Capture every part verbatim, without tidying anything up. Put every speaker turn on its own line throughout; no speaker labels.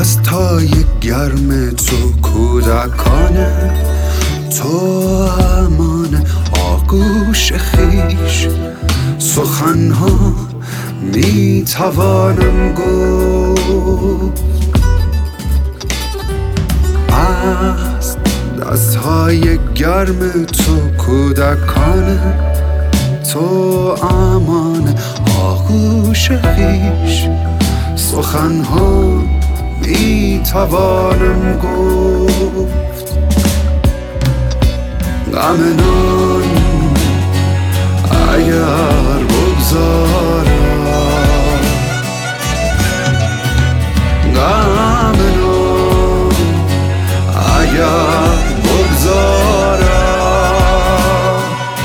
دستای گرم تو کودکانه، تو امان آغوش خیش. سخنها می توانم گفت از دستهای گرم تو کودکانه، تو امان آغوش خیش. سخنها می توانم گفت غم نان اگر بگذارم، غم نان اگر بگذارم.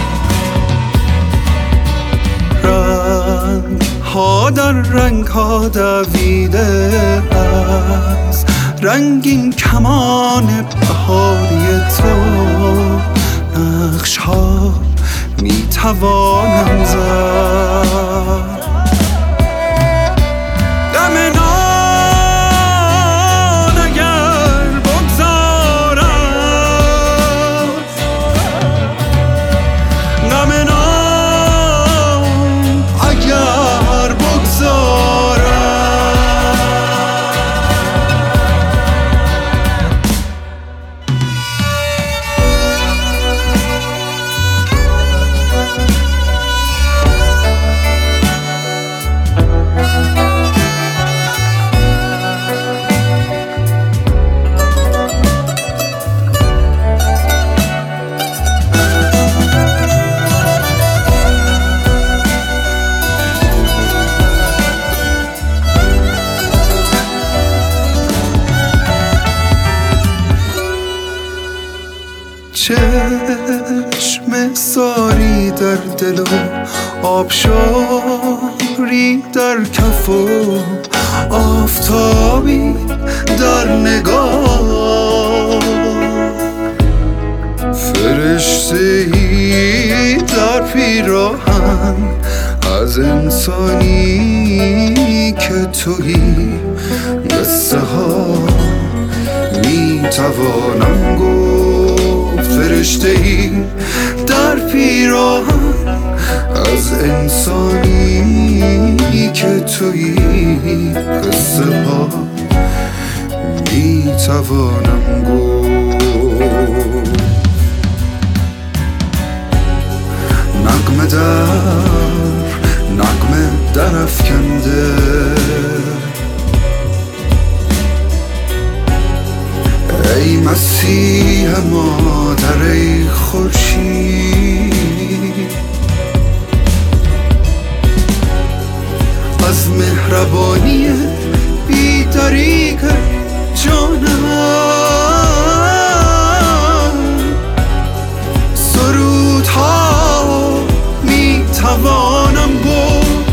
رنگ ها در رنگ ها دویده است، رنگین کمان بهاری تو. نقش ها می توانم زد، غم نان اگر بگذارم، غم نان اگر بگذارم. چشم ساری در دل و آبشاری در کف و آفتابی در نگاه. فرشته‌ای در پیراهن از انسانی که تویی. قصه ها می توانم گفت، فرشته‌ای در پیراهن از انسانی که تویی. قصه ها می توانم گفت نغمه در نغمه در افکنده، ای مسیح مادر، ای خورشید. از مهربانی بی طریق جانم سرودها می توانم گفت،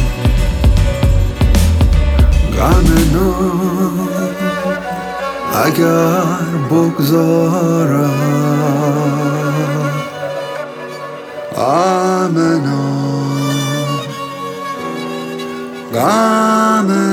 غم نان اگر بگذارم، غم نان غم